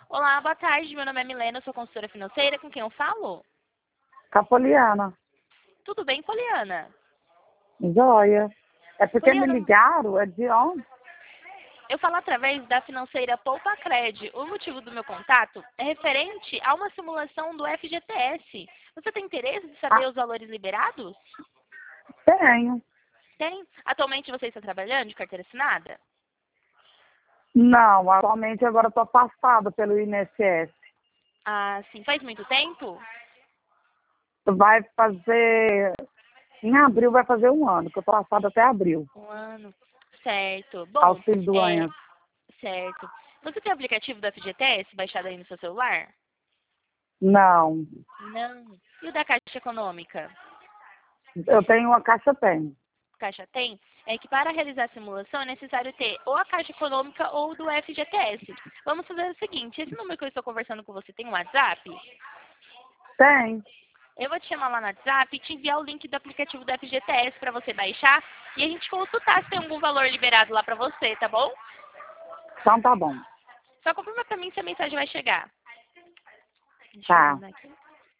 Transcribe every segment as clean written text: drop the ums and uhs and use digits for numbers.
Olá, boa tarde. Meu nome é Milena, eu sou consultora financeira. Com quem eu falo? Capoliana, Tudo bem, Poliana? joia. É porque me Poliana, ligaram, é de onde? eu falo através da financeira Poupa Cred. O motivo do meu contato é referente a uma simulação do FGTS. Você tem interesse em saber Ah, os valores liberados? tenho. Tem. Atualmente você está trabalhando de carteira assinada? Não, atualmente agora estou afastada pelo INSS. Ah, sim. Faz muito tempo? Vai fazer, em abril vai fazer um ano, que eu estou afastada até abril. Um ano. Certo. Bom, Auxílio doença. certo. Você tem o aplicativo do FGTS baixado aí no seu celular? Não, Não. E o da Caixa Econômica? eu tenho uma caixa tem. Caixa tem? É que para realizar a simulação é necessário ter ou a Caixa Econômica ou do FGTS. Vamos fazer o seguinte, esse número que eu estou conversando com você tem um WhatsApp? Tem. Eu vou te chamar lá no WhatsApp e te enviar o link do aplicativo do FGTS para você baixar e a gente consultar se tem algum valor liberado lá para você, tá bom? Então tá bom. Só confirma para mim se a mensagem vai chegar. Deixa eu Tá. mandar aqui.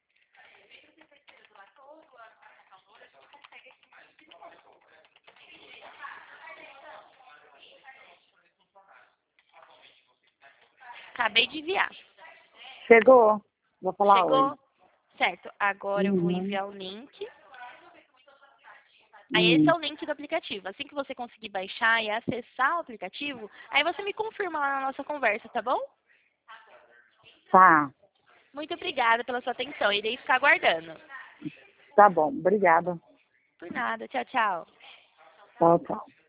Acabei de enviar. Chegou? Vou falar oi. Chegou? Certo. Agora eu vou Uhum. enviar o link. Aí esse é Uhum. o link do aplicativo. Assim que você conseguir baixar e acessar o aplicativo, aí você me confirma lá na nossa conversa, tá bom? Tá. Muito obrigada pela sua atenção. Irei ficar aguardando. Tá bom. Obrigada. Por nada. Tchau, tchau. Tchau, tchau.